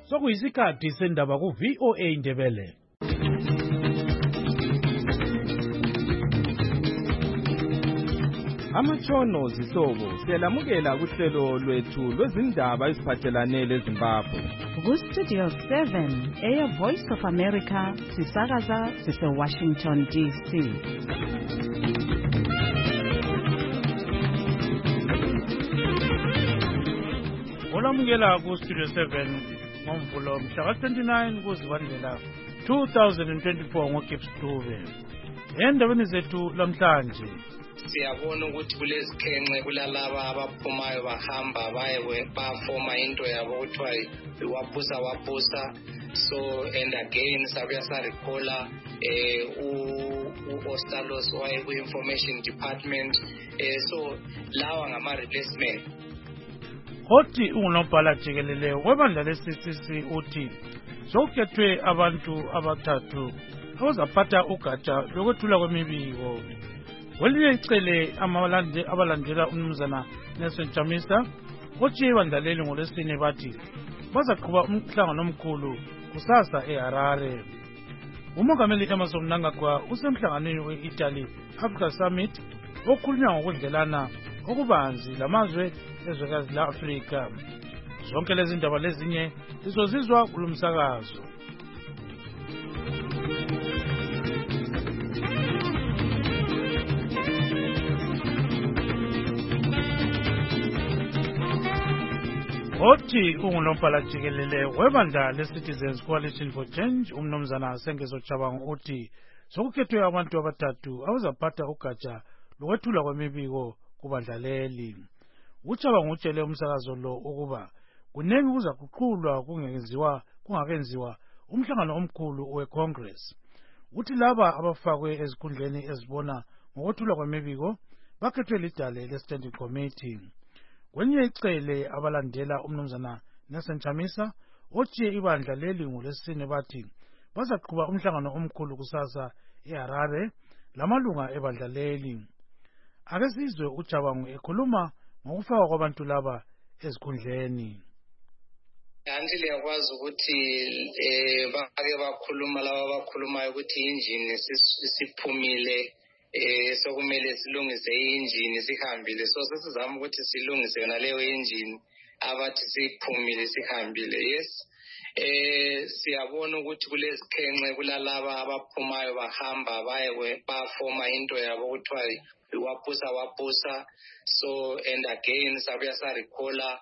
Sokuyisikhathi sendaba ku VOA Indebele. Amatshono zihlobo siyalamukela kuhlelo lwethu lwezindaba eziphathelane leZimbabwe. Ku-Studio 7 eya Voice of America sisakaza sise-Washington DC. Olamukela ku-Studio 7 ngomvulo mhla ka-29 kuZibandlela 2024 ngoGibbs Dube. Endabeni zethu lamhlanje siyabona ukuthi kulezikhenxe kulalaba abaphumayo bahamba bafoma into yabo kuthiwa waphusa so and again sabuya sarikhola u-Ostalos waye-information department so lawa ngama-replacement. Othi ungunobhala jikelele webandla le-CCC uthi sokukhethwe abantu abathathu abazaphatha ugatsha lokwethula kwemibiko. Kwelinye icele abalandela umnumzana Nelson Chamisa otshiye ibandla leli ngolwesine bathi bazaqhuba umhlangano omkhulu kusasa eHarare. Umongameli Emmerson Mnangagwa usemhlanganweni we-Italy Africa Summit okhulunywa ngokudlelana okubanzi lamazwe ezwekazi la-Afrika. Zonke lezi ndaba lezinye lizozizwa kulumsakazo. Othi ungunobhala jikelele webandla le-Citizens Coalition for Change umnumzana Sengezo Chabangu uthi sokukhethwe abantu abathathu abazaphatha ugatsha lokwethula kwemibiko kubandla leli. Uchabangu utshele umsakazo lo ukuba kunengi kuzaguqulwa kungakenziwa umhlangano omkhulu we-Congress. Uthi laba abafakwe ezikhundleni ezibona ngokwethula kwemibiko bakhethwe lidale le-Standing Committee. Kwenye icele abalandela umnumzana Nelson Chamisa otshiye ibandla leli ngolwesine bathi bazaqhuba umhlangano omkhulu kusasa eHarare lamalunga ebandla leli. Ake sizwe uChabangu ekhuluma ngokufakwa kwabantu laba ezikhundleni. Kanti liyakwazi ukuthi bake bakhuluma laba abakhulumayo ukuthi injini siphumile sokumele silungise injini sihambile so sesizama ukuthi silungise yona leyo injini abathi siphumile sihambile. Yes, siyabona ukuthi kulezikhenxe kulalaba abaphumayo bahamba bafoma into yabo kuthiwa waphusa so and again sabuya sarikhola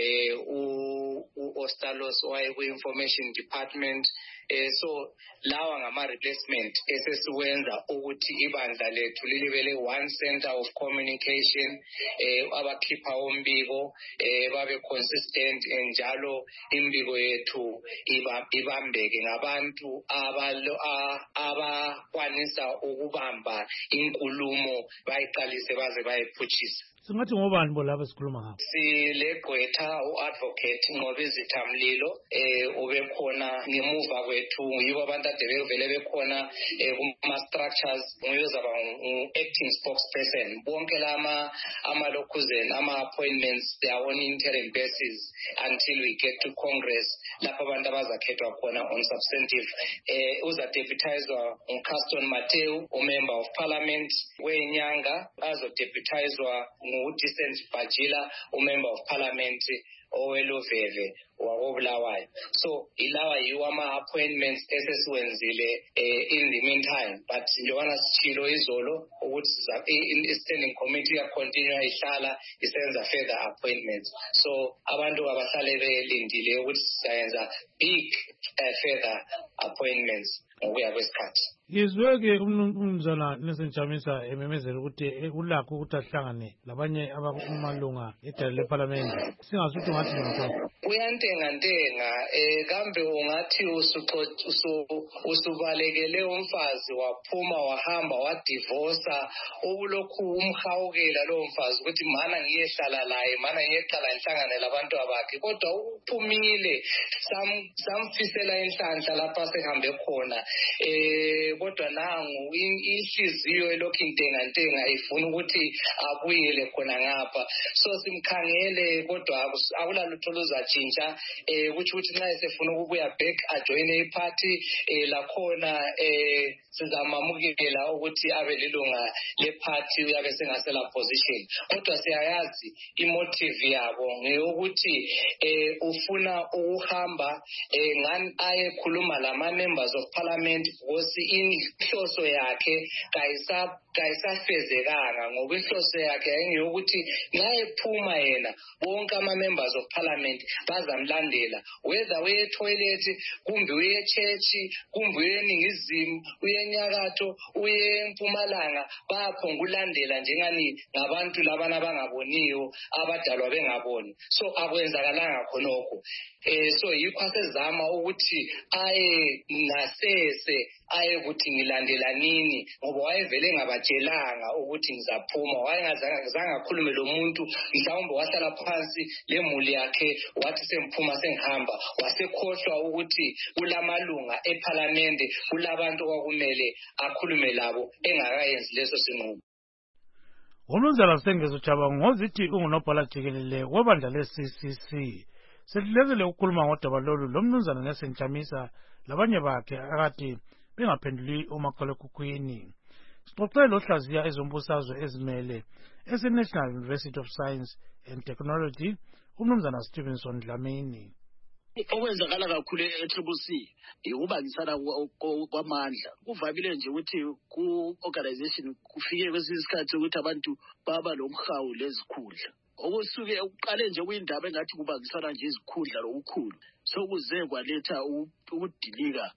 u-Ostalos waye-information department so lawa ngama-replacement esesiwenza ukuthi ibandla lethu libe le-one center of communication abakhipha umbiko babe consistent njalo imbiko yethu ibambeke ngabantu abakwanisa ukubamba inkulumo bayiqalise baze bayiphutshise. Singathi ngobani bo laba sikhuluma ngabo? Silegqwetha u-advocate Nqobizithamlilo ubekhona ngemuva kwethu yibo abantu ade bevele bekhona kuma-structures nguye uzaba ngu-acting spokesperson. Bonke ama-locuzeni ama-appointments they are on interim basis until we get to Congress lapho abantu abazakhethwa khona on substantive. Uzadeputizwa uCaston Mateu umember of parliament wenyanga azodeputizwa ngu-Decent Bajila umember of parliament oweluveve wakobulawayo. So ilawa yiwo ama-appointments esesiwenzile in the meantime but njengobana sitshilo izolo ukuthi i-standing committee yacontinue ihlala isenza further appointments so abantu abahlale belindile ukuthi sizayenza big further appointments ngokuya kwesikhathi. Ngizwe-ke umnumzana Nelson Chamisa ememezela ukuthi ulakho ukuthi ahlangane labanye abakumalunga edale lephalamende. Singasuthi ungathi njani? Uyantengantenga kambe ungathi usubalekele umfazi waphuma wahamba wadivosa ubulokhu umhawukela lowo mfazi ukuthi mana ngiyehlala laye mana ngiyeqala ngihlangane labantu abakhe kodwa uphumile samfisela inhlanhla lapha sehambe khona kodwa nangu inhliziyo elokhu intenga ifuna ukuthi abuyele khona ngapha. So simkhangele kodwa akulalutho luzatshintsha kuthi nxa esefuna ukubuya back ajoine iparty lakhona sizamamukela ukuthi abe lilunga leparty uyabe sengasela position. Kodwa siyayazi imotive yabo ngeyokuthi ufuna ukuhamba ngani ayekhuluma lama members of parliament ngosi inhloso yakhe kayisafezekanga ngoba inhloso yakhe yayingeyokuthi nxa ephuma yena bonke ama members of parliament bazamlandela whether uye toilet kumbe uye church kumbe uye eningizimu uye enyakatho uye empumalanga bayaphonga ulandela njengani ngabantu labana abangaboniyo abadalwa bengaboni. So akwenzakalanga khonokho. So yikho asezama ukuthi aye ngasese aye ukuthi ngilandela nini ngoba wayevele ngabatshelanga ukuthi ngizaphuma wayengazange akhulume lo muntu mhlawumbe wahlala phansi lemuli yakhe wathi semphuma sengihamba wasekhohlwa ukuthi kulamalunga eParliament kulabantu kwakumele akhulume labo engakayenzi leso sinqumo. Umnumzana Sengezo Jabangu ngozithi ungunobhala jikelele webandla le-CCC sehlulekile ukukhuluma ngodaba lolu lomnumzana Nelson Chamisa labanye bakhe akade bengaphenduli umakhalekhukhwini. Sixoxele lohlaziya ezombusazwe ezimele ese-National University of Science and Technology umnumzana Stevenson Dlamini. Okwenzakala kakhulu e-CCC ukubangisana kwamandla kuvamile nje ukuthi ku-organization kufike kwesinye isikhathi ukuthi abantu baba lomhawu lezikhundla okusuke uqale nje kuyindaba engathi kubangisana nje izikhundla lokukhulu sokuze kwaletha ukudilika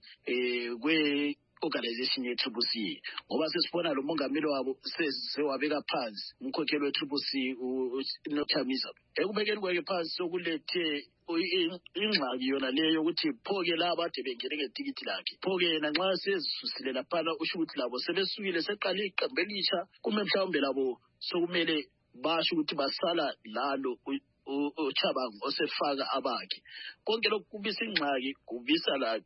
organization ye-CCC ngoba sesibona lo mongameli wabo sewabeka phansi umkhokheli we-CCC uNochamisa ekubekeni kwakhe phansi sokulethe ingxaki yona leyo ukuthi phoke laba ade bengene ngetikiti lakhe phoke yena nxa sezisusile laphana usho ukuthi labo sebesukile seqala iqembu elisha kume mhlawumbe labo sokumele basho ukuthi basala lalo uChabangu osefaka abakhe konke lokhu kubisa ingxaki kubisa la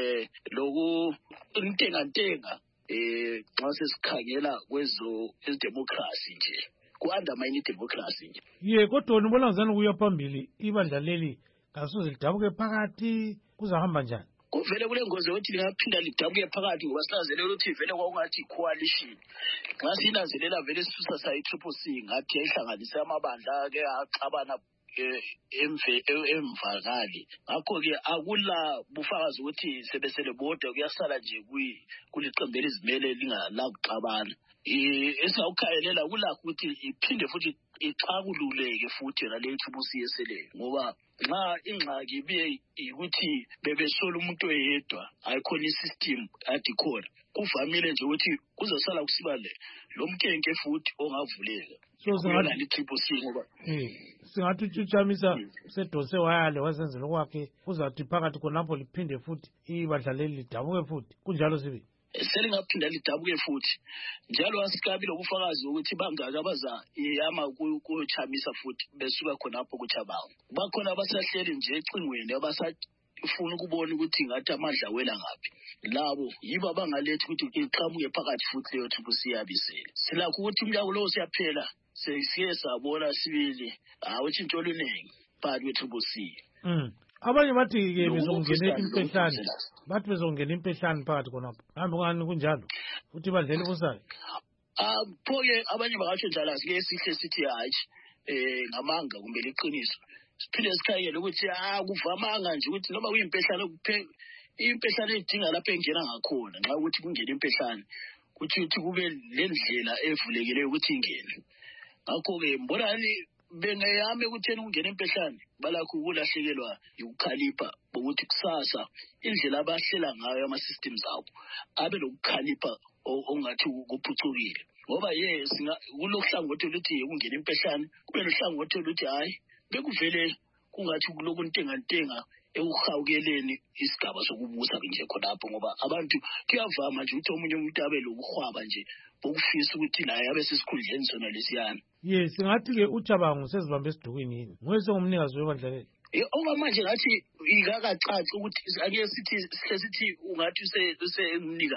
loku intenga nxa sesikhangela kwezo democracy nje ku-undermine democracy nje. Ye kodwa ubona ngizani kuya phambili ibandla leli kasoze lidabuke phakathi kuzahamba njani? Kuvele kule ngozi yokuthi lingaphinda lidabuke phakathi ngoba sinanzelela ukuthi vele kwakungathi coalition nxa sinanzelela vele sisusa sayi-CCC ngathi yayihlanganise amabandla ke axabana emvakali ngakho-ke akula bufakazi ukuthi sebesele bodwa kuyasala nje kuliqembu elizimele lingalakuxabana. Esawukhayelela kulakho ukuthi iphinde futhi ixakululeke futhi yona le CCC yeseleyo ngoba nxa ingxaki ibe ukuthi bebesola umuntu oyedwa ayikhona isystem adikhona kuvamile nje ukuthi kuzosala kusiba lo mkenke futhi ongavuleka sona le-CCC ngoba singathi uChamisa sedose wayale wasenzela kwakhe kuzathi phakathi khonapho liphinde futhi ibandla leli lidabuke futhi kunjalo sibe selingaphinda lidabuke futhi njalo asikabile ubufakazi ukuthi bangaka abaza yama kuChamisa futhi besuka khonapho kuChabangu bakhona abasahleli nje ecingweni abasafuna ukubona ukuthi ngathi amandla wela ngaphi labo yibo abangalethi ukuthi iqhamuke phakathi futhi leyo CCC yabisele silakho ukuthi umnyaka lo siyaphela sesiye sabona sibili utshintsho oluningi phakathi kwe-CCC. Abanye bathi-ke bezongena impehlane phakathi khonapho hambe ngani kunjalo futhi badlela ubusayo pho-ke abanye bangatsho njalo asike sihle sithi hatshi ngamanga kumbe liqiniso siphinde sikhangele ukuthi kuvamanga nje ukuthi noma kuyimpehlane impehlane edinga lapho engena ngakhona nxa ukuthi kungena impehlane kuthi kube lendlela evulekileyo ukuthi ingene ngakho-ke mbonani bengayame ukutheni kungena impehlane balakho ukulahlekelwa ukukhalipha ukuthi kusasa indlela abahlela ngayo ama-systems abo abe lokukhalipha ongathi kuphucukile ngoba kulohlangothi oluthi kungena impehlane kube nohlangothi oluthi hhayi bekuvele kungathi kuloku ntenga ekuhawukeleni isigaba sokubusa nje khonapho ngoba abantu kuyavama nje ukuthi omunye umuntu abe lokuhwaba nje bokufisa ukuthi naye abe sesikhundleni sona lesiyana. Singathi-ke uChabangu sezibambe esidukwini yini nguye sengumnikazi webandla leli okwamanje ngathi ingakacaci ukuthi ake sithi ungathi usengumnikazi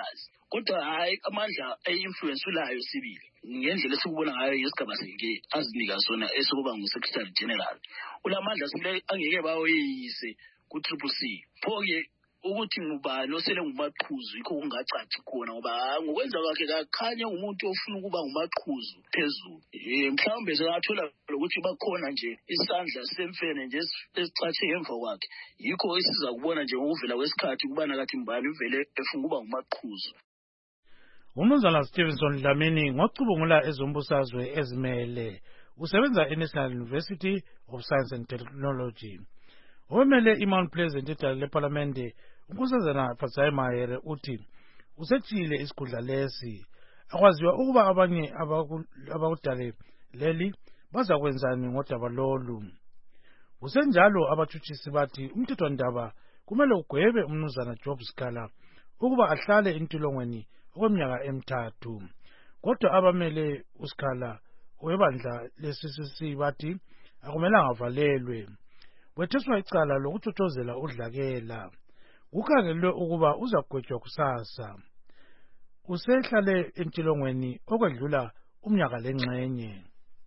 kodwa hayi amandla e-influence ulayo sibili ngendlela esikubona ngayo yesigaba senke azinika sona esokuba ngu-Secretary General ulamandla sibile angeke bawoyise ku-CCC pho-ke ukuthi ngubani osele ngumaqhuzu yikho kungacaci khona ngoba ngokwenza kwakhe kakhanya umuntu ofuna ukuba ngumaqhuzu phezulu mhlawumbe sengathola ukuthi bakhona nje isandla semfene nje esicatshe ngemva kwakhe yikho esiza kubona nje ngokuvela kwesikhathi kubana kathi mbani uvele efuna ukuba ngumaqhuzu. Umnumzana Stevenson Dlamini ngocubungula ezombusazwe ezimele usebenza e-National University of Science and Technology. Omele iMount Pleasant idale leParlamente unkosazana Fatsayi Mahere uthi usetshile isikhundla lesi akwaziwa ukuba abanye abakudale leli bazakwenzani ngodaba lolu. Usenjalo abathutshisi bathi umthethwandaba kumele ugwebe umnumzana Job Sikhala ukuba ahlale entolongweni okweminyaka emithathu. Kodwa abamele uSikhala webandla le-CCC bathi akumelanga avalelwe. Wetheswa icala lokuthothozela udlakela. Kukhangelwe ukuba uzagwetshwa kusasa. Usehlale entolongweni okwedlula umnyaka lengxenye.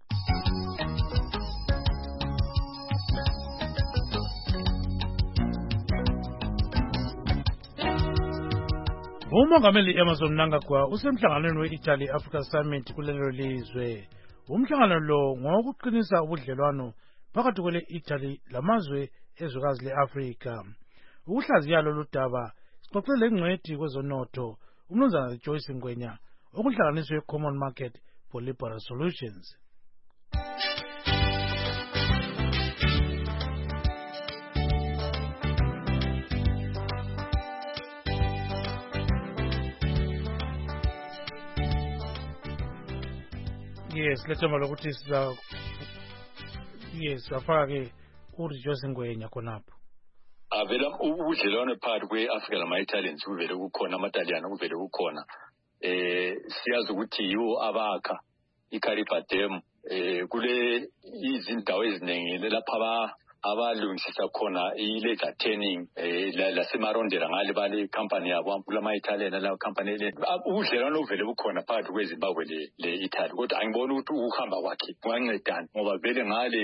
Umongameli Emmerson Mnangagwa usemhlanganweni we-Italy Africa Summit kulelo lizwe. Umhlangano lo ngokuqinisa ubudlelwano phakathi kwele-Italy lamazwe ezwekazi le-Afrika. Ukuhlaziya lolu daba sixoxe lengcwethi kwezonotho umnumzana Joyce Ngwenya okuhlanganiswe Common Market for Liberal Solutions. Yes, lethemba lokuthi safaka ke uRejoice Ngwenya khonapho. Avela ubudlelwano phakathi kwe-Afrika lama-Italians kuvele kukhona amaTaliyana kuvele kukhona siyazi ukuthi yiwo abakha iCariba Dam kule izindawo eziningi lapha abalungisisa khona i-laser tanning lasemarondera ngale bale company yabo kulama-Italian la company le ubudlelwano uvele bukhona phakathi kweZimbabwe le-Italy kodwa angiboni ukuthi ukuhamba kwakhe kungancedani ngoba vele ngale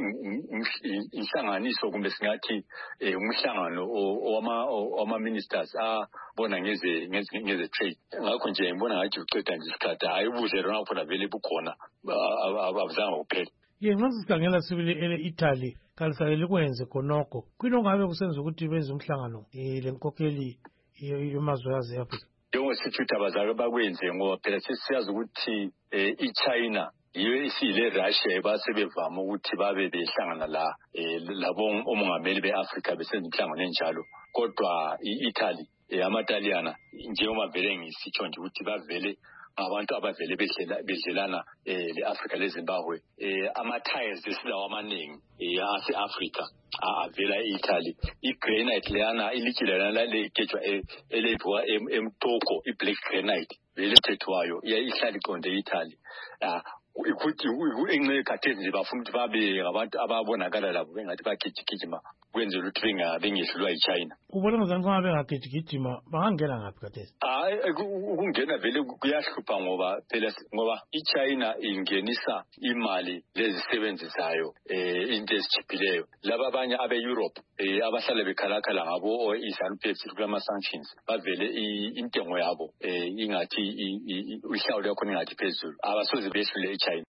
inhlanganiso kumbe singathi umhlangano wama-ministers abona ngeze trade ngakho nje ngibona ngathi uceda nje isikhathi hayi ubudlelwano phela vele bukhona abuzange kuphela. Ngasikhangela sibili ele-Italy kalisalele kwenze khonokho kwino ngabe kusenza ukuthi benze umhlangano lenkokheli yemazwe yaseAfrika. Njengosithuthi abazake bakwenze ngoba phela sesiyazi ukuthi iChina yiyo isile Russia basebevama ukuthi babe behlangana labo omongameli beAfrika besenza umhlangano enjalo kodwa iItaly amaTaliyana njengoba vele ngisitsho nje ukuthi bavele abantu abavele bedlelana le-Afrika leZimbabwe ama-tires esilawo amaningi ase-Afrika avela e-Italy i-granite leyana ilitshe leyana legejwa elenziwa eMtoko i-black granite vele mthethwayo ihlala iqonde e-Italy ukuthi engxe khathesi nje bafuna ukuthi babe ngabantu ababonakala labo bengathi bagijigijima kwenzela ukuthi bengehlulwa yiChina. Ubona ngazange ngabe ngagijigijima bangangena ngaphi khathesi? Ukungena vele kuyahlupha ngoba phela ngoba iChina ingenisa imali lezisebenzisayo into ezijiphileyo laba abanye abe-Europe abahlala bekhalakhala ngabo izanu-Pepsi kulama-sanctions bavele intengo yabo ingathi ihlawulo yakhona ingathi phezulu abasoze behlule iChina.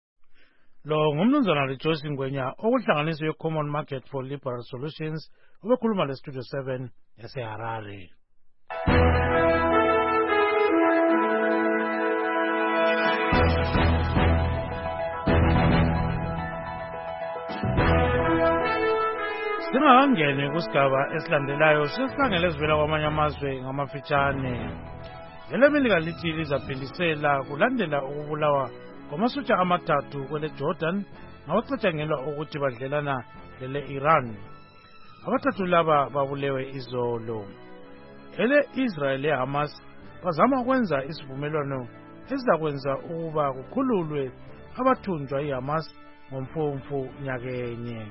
Lo ngumnumzana Rejoice Ngwenya okuhlanganiswe we-Common Market for Liberal Solutions ubekhuluma le-Studio 7 yaseHarare. Singakangeni kusigaba esilandelayo sesikhangele ezivela kwamanye amazwe ngamafitshane. Elemelika lithi lizaphindisela kulandela ukubulawa kwamasotsha amathathu kwele-Jordan ngabacatshangelwa ukuthi badlelana lele-Iran. Abathathu laba babulewe izolo. Ele-Israel le-Hamas bazama ukwenza isivumelwano esizakwenza ukuba kukhululwe abathunjwa i-Hamas ngomfumfu nyakenye.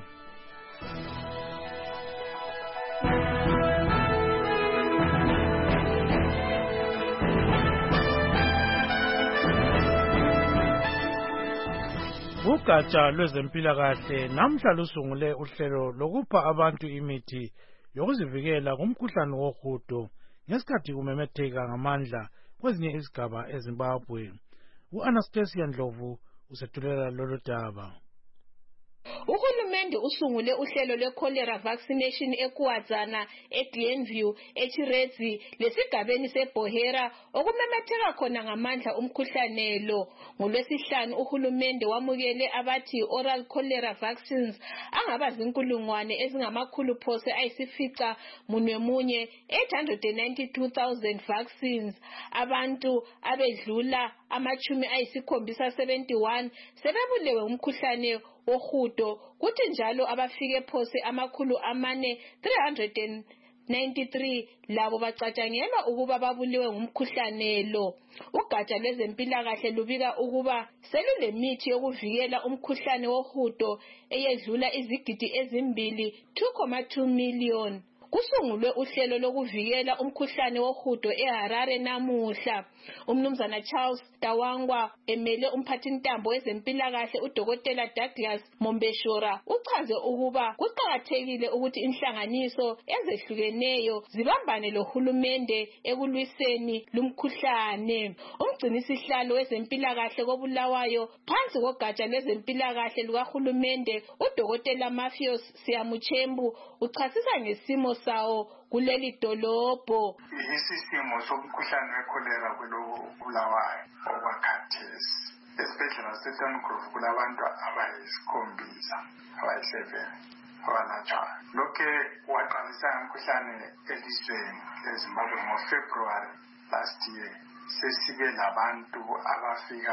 Ugatsha lwezempilakahle namhla lusungule uhlelo lokupha abantu imithi yokuzivikela kumkhuhlane wohudo ngesikhathi kumemetheka ngamandla kwezinye izigaba eZimbabwe. U-Anastasia Ndlovu usethulela lolu daba. Uhulumende usungule uhlelo lwe-cholera vaccination eKuwadzana, eGlenview, eChiredzi lesigabeni seBohera okumemetheka khona ngamandla umkhuhlane lo. NgoLwesihlanu uhulumende wamukele abathi oral cholera vaccines angaba zinkulungwane ezingamakhulu phose ayisifica munye 892,000 vaccines. Abantu abedlula amachumi ayisikhombisa 71 sebebulewe umkhuhlane wohudo, kuthi njalo abafike phose amakhulu amane 393 labo bacatshangelwa ukuba babuliwe ngumkhuhlane lo. Ugatsha lwezempilakahle lubika ukuba selulemithi yokuvikela umkhuhlane wohudo eyedlula izigidi ezimbili 2.2 million. Kusungulwe uhlelo lokuvikela umkhuhlane wohudo eHarare namuhla. Umnumzana Charles Tawangwa emele umphathintambo wezempilakahle uDokotela Douglas Mombeshora uchaze ukuba kuqakathekile ukuthi inhlanganiso ezehlukeneyo zibambane lohulumende ekulwiseni lumkhuhlane. Umgcinisihlalo wezempilakahle koBulawayo phansi kogatsha lwezempilakahle lukahulumende uDokotela Matthews Siyamuchembu uchasisa ngesimo sawo kuleli dolobho. Isisimo somkhuhlane wekholera kuloBulawayo okwakhathesi. Esibhedlela saseTongrove kulabantu abayisikhombisa, abayi-7 abalatshwayo. Lokhe waqalisa umkhuhlane elizweni leZimbabwe ngoFebruary last year. Sesibe labantu abafika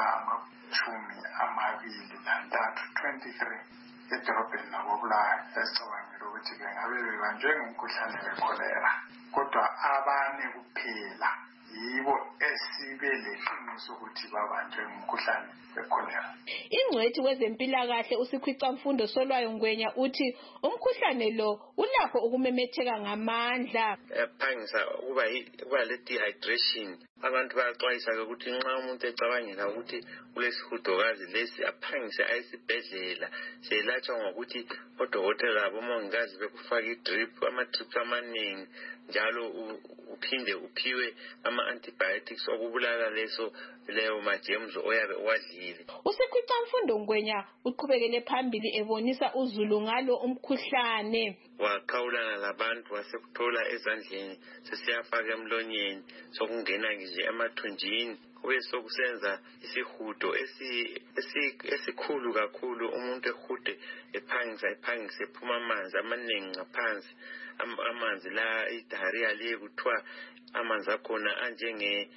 23 edorobheni lakoBulawayo esicabangela ukuthi bengabe bebanjwe ngumkhuhlane wekholera, kodwa abane kuphela yibo esibe leqiniso ukuthi babanjwe ngumkhuhlane wekholera. Ingcwethi wezempilakahle uSikhwicamfundo Solwayo Ngwenya uthi umkhuhlane lo ulapho ukumemetheka ngamandla. Phangisa kuba le dehydration. Abantu bayaxwayisa ukuthi nxa umuntu ecabangela ukuthi kulesihudokazi lesi aphangise ayesibhedlela selatshwa ngokuthi odokotela labomongikazi bekufaka idrip, ama-drips amaningi, njalo uphinde uphiwe ama-antibiotics okubulala leyo majemuzi oyabe uwadlile. uSikhwicamfundo Ngwenya uqhubekele phambili ebonisa uzulu ngalo umkhuhlane. Waqhawulana labantu wasekuthola ezandleni sesiyafaka emlonyeni sokungena nje emathunjini kube sokusenza isihudo esikhulu kakhulu. Umuntu ehude ephangise ephuma amanzi amaningi ngaphansi, amanzi la idiarrhea le kuthiwa amanzi akhona anjenge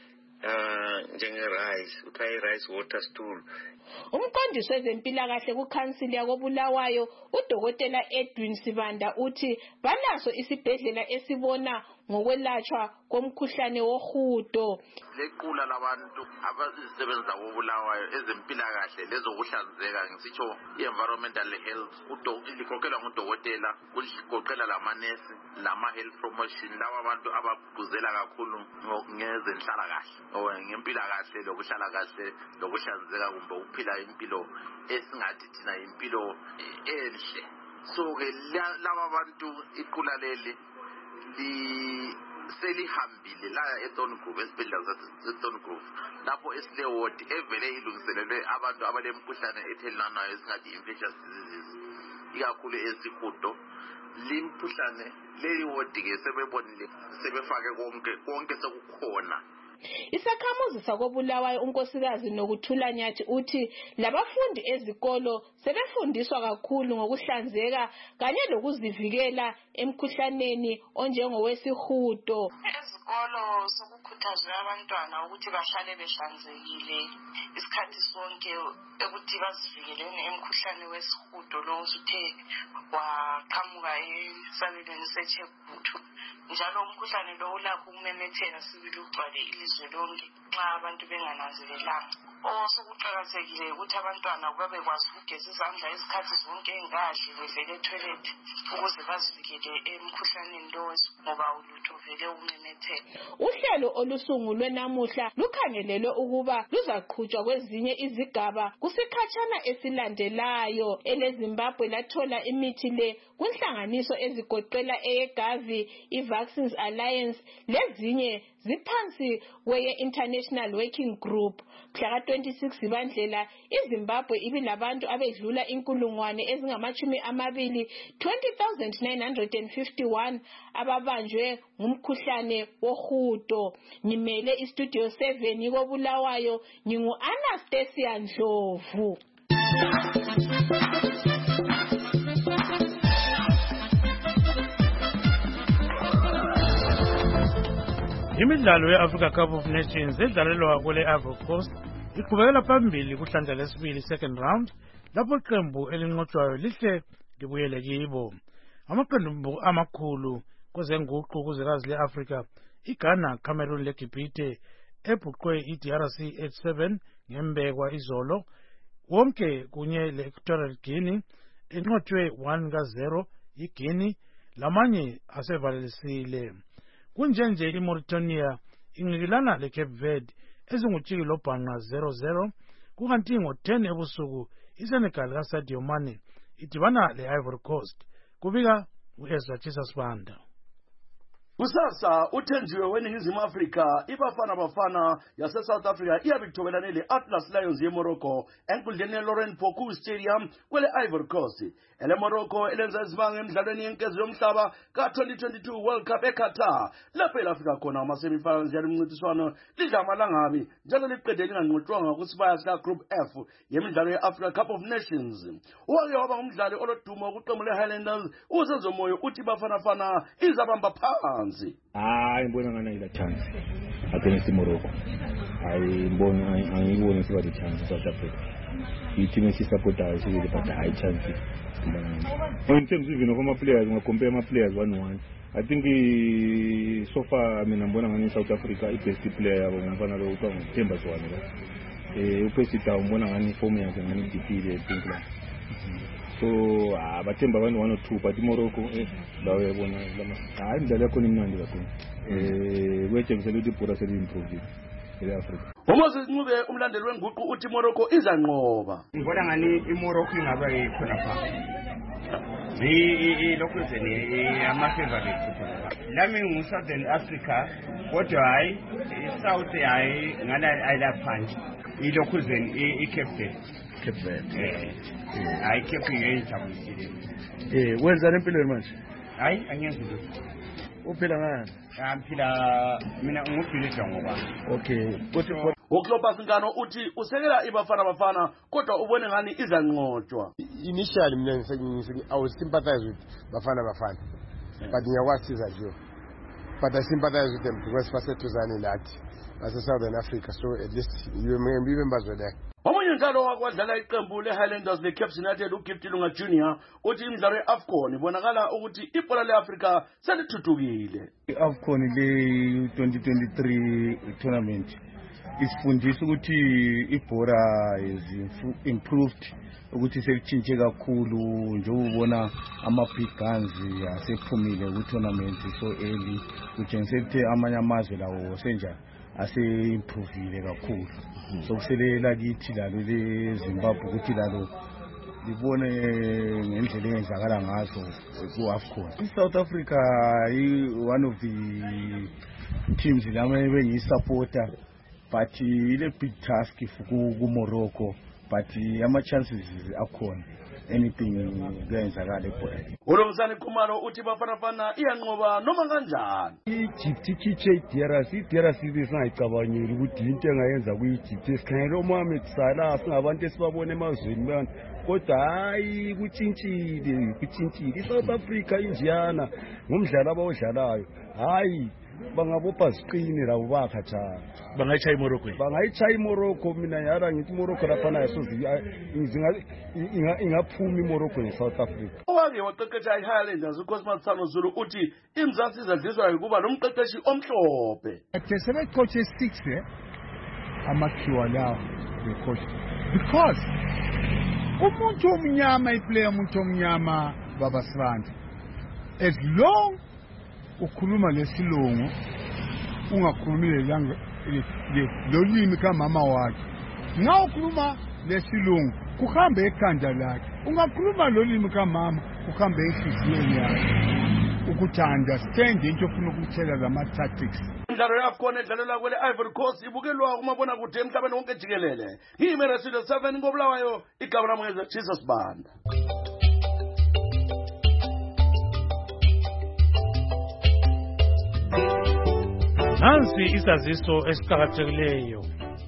rice, kuthiwa i-rice water stool. Umqondisi wezempilakahle kukhansili yakoBulawayo uDokotela Edwin Sibanda uthi balaso isibhedlela esibona ngokwelatshwa komkhuhlane wohudo. Lequla labantu abazisebenza koBulawayo ezempilakahle lezokuhlanzeka, ngisitsho i-environmental health, likhokelwa ngudokotela, kuligoqela lamanesi lama-health promotion, laba abantu abagqugquzela kakhulu ngezenhlalakahle ngempilakahle lokuhlala kahle lokuhlanzeka kumbe ukuphila impilo esingathi thina impilo enhle. So-ke laba bantu iqula leli selihambile la eTongrove, esibhedlela saseTongrove, lapho esilewodi evele ilungiselelwe abantu abalemkhuhlane ethelelanayo esingathi infectious diseases, ikakhulu esihudo. Limkhuhlane leyi wodi-ke sebebonile, sebefake konke sekukhona. Isakhamuzi sakoBulawayo unkosikazi Nokuthula Nyathi uthi labafundi ezikolo sebefundiswa kakhulu ngokuhlanzeka kanye lokuzivikela emkhuhlaneni onjengowesihudo. Ezikolo sokukhuthazwe abantwana ukuthi bahlale behlanzekile isikhathi sonke, ukuthi bazivikeleni emkhuhlane wesihudo lo osuthe waqhamuka esabelweni seChegutu. Njalo umkhuhlane lo ulakho ukumemetheka sibili ugcwale ilizwe lonke. nxa abantu bengananzelelanga. Osokuqakathekile ukuthi abantwana babekwazi ukugeza izandla izikhathi zonke engakadli bevele etoilet ukuze bazivikele emkhuhlaneni lo ngoba ulutho vele umemetheka. Uhlelo olusungulwe namuhla lukhangelelwe ukuba luzaqhutshwa kwezinye izigaba kusikhatshana esilandelayo. EleZimbabwe lathola imithi le kunhlanganiso ezigoqela eyeGavi, iVaccines Alliance lezinye ziphansi kweye International Working Group. Mhla ka-26 Zibandlela iZimbabwe ibilabantu abedlula 20,951 ababanjwe ngumkhuhlane wohudo. Ngimele istudio 7 koBulawayo, ngingu Anastasia Ndlovu. Imidlalo ye-Africa Cup of Nations edlalelwa kule Ivory Coast iqhubekela phambili kuhlandla lesibili second round lapho iqembu elinqotshwayo lihle libuyele kibo. Amaqembu amakhulu kwezenguqu kuzwekazi le-Afrika iGhana, Cameroon leGibhithe ebhuqwe iDRC 87 ngembekwa izolo, wonke kunye le-Equatorial Guinea enqotshwe 1-0 iGuinea lamanye asevalelisile. Kunjenje iMauritania ingqikilana leCape Verde ezingutshiki lobhanqa 0-0, kukanti ngo-10 ebusuku iSenegal kaSadio Mane idibana le-Ivory Coast. Kubika u-Ezra Chisasibanda. Kusasa uthenjiwe weNingizimu Afrika iBafana Bafana yase-South Africa iyabithobelane le-Atlas Lions yeMorocco enkundleni ye-Laurent Pokou Stadium kwele Ivory Coast. EleMorocco elenza izibanga emidlalweni yenkezo yomhlaba ka-2022 World Cup eQatar lapho elafika khona ama-semifinals yalo mncintiswano lidla amalangabi njalo liqede linganqotshwanga kusibaya sika-Group F yemidlalo ye-Africa Cup of Nations. Owake waba ngumdlali olodumo kuqembu le-Highlanders uSenzomoyo uthi iBafana izabamba phansi. Ngibona ngana ila chance against Morocco. Angiboni siba the chance South Africa. I-team esisupportayo sibili but high chance. In terms even of my players, I compare my players 1-1. I think so far, ngibona ngani South Africa i-best player ngifana lo uThemba Zwane. Upesita ngibona ngani form yakhe ngani dipile think la. So abathemba 1 or 2 but Morocco lawo yabona lama imidlalo yakho imnandi kakhulu. Wetshengisa ukuthi ibhola seli-improve e-Africa. Umoses Ncube umlandeli wenguqu uthi Morocco izanqoba. Ngibona ngani iMorocco ingaba ikhona pha. Lokho zeni ama-favorite kuphela. Lami ngu-Southern Africa kodwa hayi i-South hayi ngala ayilaphansi. Ilokho zeni i-Cape Verde. Hayi Cape ngiyijabulile. Wenzani empilweni manje? Hayi angiyenzi lutho. Uphila ngani? Ngiphila mina ngubhilidwa ngoba. Okay. Uklopha Singano uthi usekela iBafana Bafana kodwa ubone ngani izanqotshwa. Initially mina I was sympathize with Bafana Bafana. But ngiyawasiza nje. But I sympathize with them because basetuzane lathi base-Southern Africa, so at least you remember that. Omunye njalo wakwadlala iqembu le-Highlanders le-Cape United uGift Lunga Junior uthi imidlalo ye-AFCON ibonakala ukuthi ibhola le-Afrika selithuthukile. I-AFCON le-2023 tournament isifundisa ukuthi ibhola is improved, ukuthi selitshintshe kakhulu njengobona ama-big guns asephumile ku-tournament so early, kutshengisa ukuthi amanye amazwe lawo senjani ase-improvile kakhulu. So kuselela kithi lalo leZimbabwe ukuthi lalo libone ngendlela engenzakala ngazo ku-AFCON. I-South Africa one of the teams lama bengiyisupporter, but ile big task ku-Morocco, but ama-chances akhona. Anything kuyenzakala ebholeni. Ulomzane Khumalo uthi Bafana iyanqoba noma kanjani. Egypt ikhitshe iDRC besingayicabangeli ukuthi into engayenza ku-Egypt esikhangela uMohamed Salah singabantu esibabona emazweni bani, kodwa hayi kuntshintshile. I-South Africa injiyana ngomdlalo abawudlalayo, hayi bangabopha ziqine labo bakhathana. Bangayitshaya iMorocco. Bangayitshaya iMorocco. Mina yara ngithi iMorocco lapha nayo ingaphuma iMorocco neSouth Africa. Owake waqeqesha iHighlanders uCosmas Zulu uthi iMzansi izadliswa ukuba nomqeqeshi omhlophe. Sebecoache 6 amakhiwa lawo bekhohle because umuntu omnyama iplayer umuntu omnyama baba Sibanda as long ukhuluma lesilungu ungakhulumi lolimi kamama wakhe nxa ukhuluma lesilungu kuhambe ekhanda lakhe ungakhuluma lolimi kamama kuhambe enhliziyweni yakhe ukuthi understand into ofuna ukutshela lama-tactics. Imidlalo yakhona edlalela kwele Ivory Coast ibukelwa kumabonakude emhlabeni wonke jikelele. Yimi Resilo 7 ngobulawayo igama lami Jesus Banda. Nansi isaziso esiqhakathekileyo.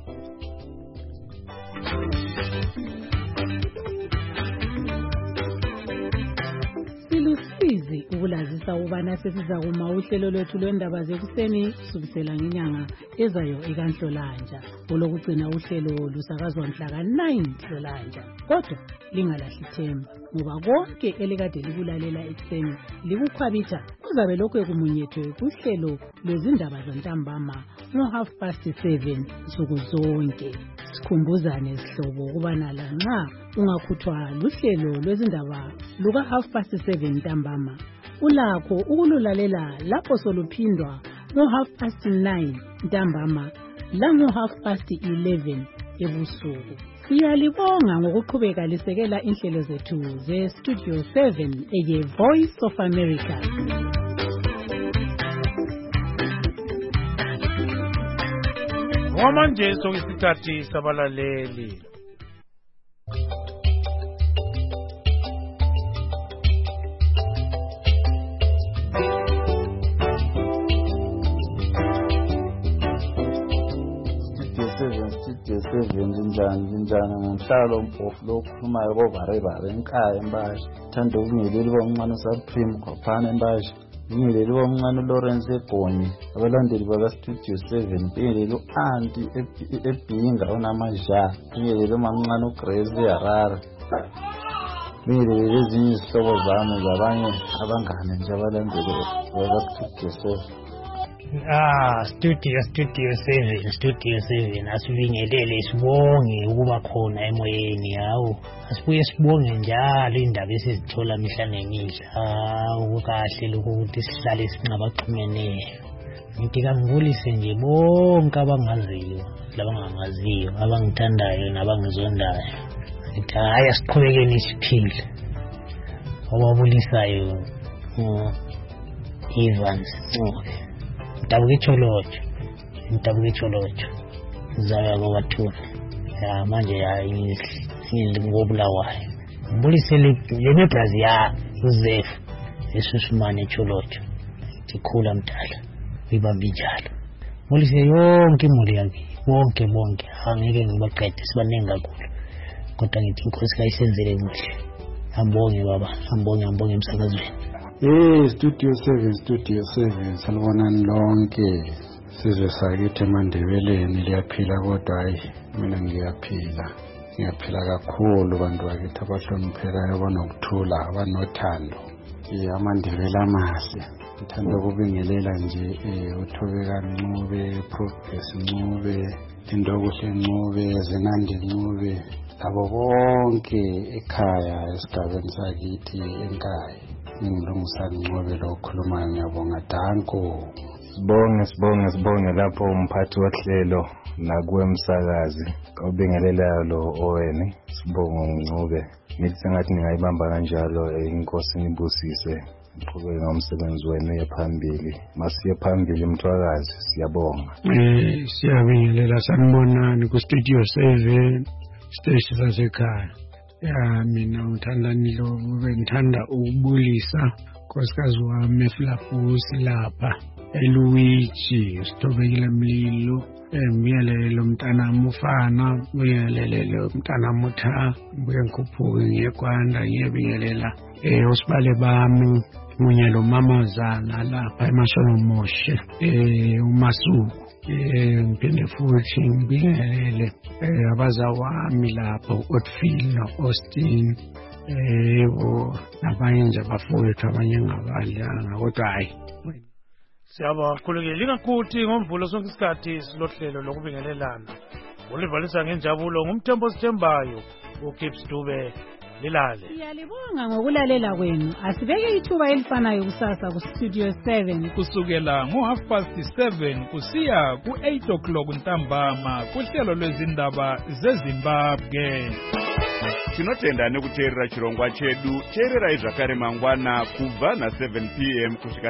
Silusizi ukulazisa ubana sesiza kuma uhlelo lwethu lwendaba zekuseni kusukela ngenyanga ezayo ekanhlolanja. Olokugcina uhlelo lusakazwa mhla ka-9 Nhlolanja. Kodwa lingalahli ithemba ngoba konke elikade likulalela ekuseni likukhwabitha kuzabe lokhu kumunyethwe kuhlelo lwezindaba zantambama ngo-7:30 nsuku zonke. Sikhumbuzane sihlobo ukubana lanxa ungakhuthwa luhlelo lwezindaba luka 7:30 ntambama ulakho ukululalela lapho soluphindwa ngo-9:30 ntambama lango-11:30 ebusuku. Siyalibonga ngokuqhubeka lisekela inhlelo zethu ze-Studio 7 eye-Voice of America. Manje sokuyisikhathi sabalaleli. Njani ngihlalo umpofu lokhulumayo bovarebare enkaya embashi thanda ukungileli bomncane uSupreme Khophane embashi ngileli bomncane uLawrence Egonyi abalandeli baka-Studio 7 ngileli u-anti ebhinga onamaja ngileli umamncane uGrace Harare ngileli ezinye izihlobo zami zabanye abangane nje abalandeli baka-Studio 7. Studio 7 asibingelele sibonge ukuba khona emoyeni yawo asibuye sibonge njalo indaba esizithola mihla nemihla ukukahle lokho ukuthi sihlale sinqabaxhumeneyo ngithi kangibulise nje bonke abangaziyo labangangaziyo abangithandayo nabangizondayo ngithi hayi asiqhubekeni siphile owabulisayo Evans Ntabuke Cholocho Zaya Bawathuna ya manje ya ngobulawayo mbulisele yena Brazil ya Joseph Yesusumane Cholocho tikhula mdala ibamba njalo mbulise yonke imuli yakhe bonke angeke ngibaqede sibanenge kakhulu kodwa ngithi inkosi kayisenzele kuhle ambonge baba ambonge emsakazweni. Studio 7 salibonani lonke sizwe sakithi eMandebeleni liyaphila kodwa hayi mina ngiyaphila kakhulu bantu bakithi abahloniphekayo banokuthula abanothando amandebele amahle ngithanda ukubingelela nje uThobeka Ncube Progress Ncube Indokuhle Ncube Zenandi Ncube labo bonke ekhaya esigabeni sakithi enkaya ngilungisani Ncube lokhulumayo ngiyabonga danko. Sibonge lapho umphathi wohlelo nakuwe umsakazi obingelelayo lo owene sibonga Ncube nithi sengathi ningayibamba kanjalo inkosi nibusise uqhubeke ngomsebenzi wenu ephambili masiye phambili mthwakazi siyabonga. Siyabingelela sanibonani ku Studio 7 station sasekhaya. Mina ngithandani lo ngithanda ukubulisa nkosikazi wami eFlapusi lapha eLuigi Sithobekile Mlilo ngiyalele umntana mufana ngiyalele umntana mutha mbuye ngikhuphuke ngiyekwanda ngiyebingelela osibale bami kunye lo mamazana lapha eMashono Moshe uMasuku ngiphinde futhi ngibingelele abazawami lapho uOtfield noAustin nabanye nje abafowethu abanye ngabadlanga kodwa hayi siyabonga kakhulu-ke lingakuthi ngomvulo sonke isikhathi silohlelo lokubingelelana ulivalisa ngenjabulo ngumthembo sithembayo uKips Dube. Lilale. Siyalibonga ngokulalela kwenu. Asibeke ithuba elifanayo kusasa kuStudio 7 kusukela ngo7:30 kusiya ku8 ntambama kuhlelo lwezindaba zeZimbabwe. Tinotenda nekuteerera chirongwa chedu. Teererai zvakare mangwana kubva na7 p.m. kusvika